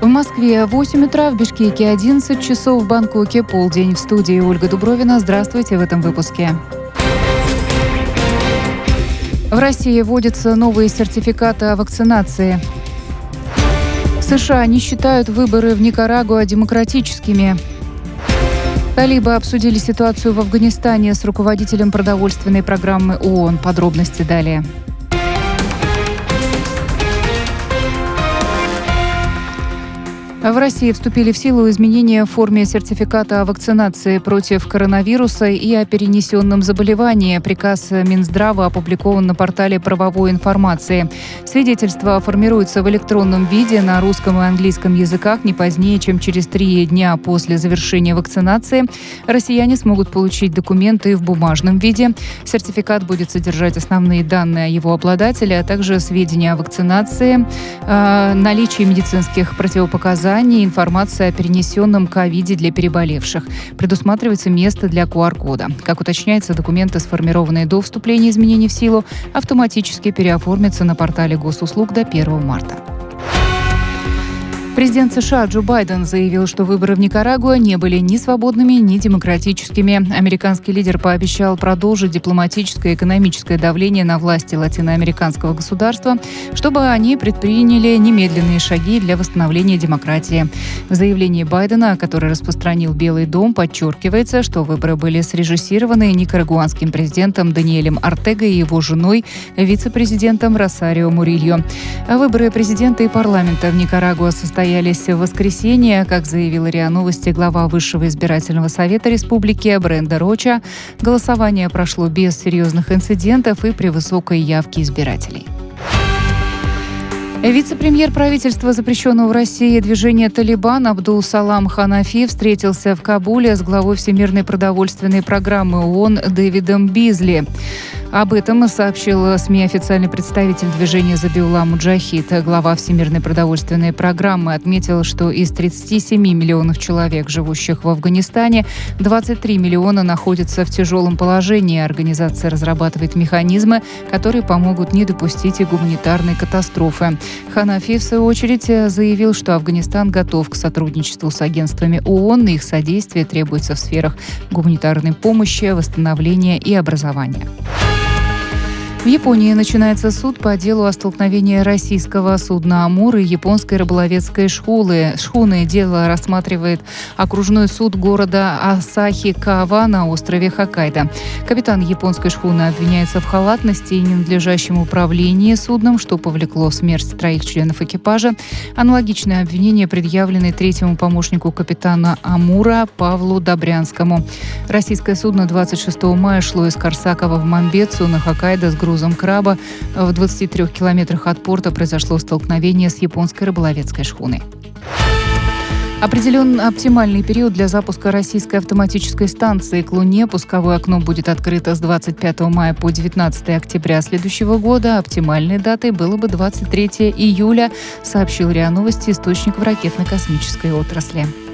В Москве 8 утра, в Бишкеке 11 часов, в Бангкоке полдень. В студии Ольга Дубровина. Здравствуйте в этом выпуске. В России вводятся новые сертификаты о вакцинации. США не считают выборы в Никарагуа демократическими. Талибы обсудили ситуацию в Афганистане с руководителем продовольственной программы ООН. Подробности далее. В России вступили в силу изменения в форме сертификата о вакцинации против коронавируса и о перенесенном заболевании. Приказ Минздрава опубликован на портале правовой информации. Свидетельство формируется в электронном виде на русском и английском языках не позднее, чем через 3 дня после завершения вакцинации. Россияне смогут получить документы в бумажном виде. Сертификат будет содержать основные данные о его обладателе, а также сведения о вакцинации, наличии медицинских противопоказаний, информация о перенесенном ковиде для переболевших. Предусматривается место для QR-кода. Как уточняется, документы, сформированные до вступления изменений в силу, автоматически переоформятся на портале госуслуг до 1 марта. Президент США Джо Байден заявил, что выборы в Никарагуа не были ни свободными, ни демократическими. Американский лидер пообещал продолжить дипломатическое и экономическое давление на власти латиноамериканского государства, чтобы они предприняли немедленные шаги для восстановления демократии. В заявлении Байдена, который распространил Белый дом, подчеркивается, что выборы были срежиссированы никарагуанским президентом Даниэлем Ортегой и его женой, вице-президентом Росарио Мурильо. Выборы президента и парламента в Никарагуа состоялись в воскресенье. Как заявила РИА Новости глава Высшего избирательного совета республики Бренда Роча, голосование прошло без серьезных инцидентов и при высокой явке избирателей. Вице-премьер правительства запрещенного в России движения «Талибан» Абдул Салам Ханафи встретился в Кабуле с главой Всемирной продовольственной программы ООН Дэвидом Бизли. Об этом сообщил СМИ официальный представитель движения «Забиулла Муджахид». Глава Всемирной продовольственной программы отметил, что из 37 миллионов человек, живущих в Афганистане, 23 миллиона находятся в тяжелом положении. Организация разрабатывает механизмы, которые помогут не допустить и гуманитарной катастрофы. Ханафи, в свою очередь, заявил, что Афганистан готов к сотрудничеству с агентствами ООН, и их содействие требуется в сферах гуманитарной помощи, восстановления и образования. В Японии начинается суд по делу о столкновении российского судна «Амур» и японской рыболовецкой шхуны. Дело рассматривает окружной суд города Асахикава на острове Хоккайдо. Капитан японской шхуны обвиняется в халатности и ненадлежащем управлении судном, что повлекло в смерть 3 членов экипажа. Аналогичные обвинения предъявлены третьему помощнику капитана «Амура» Павлу Добрянскому. Российское судно 26 мая шло из Корсакова в Мамбетсу на Хоккайдо с грузом краба. В 23 километрах от порта произошло столкновение с японской рыболовецкой шхуной. Определен оптимальный период для запуска российской автоматической станции к Луне. Пусковое окно будет открыто с 25 мая по 19 октября следующего года. Оптимальной датой было бы 23 июля, сообщил РИА Новости источник в ракетно-космической отрасли.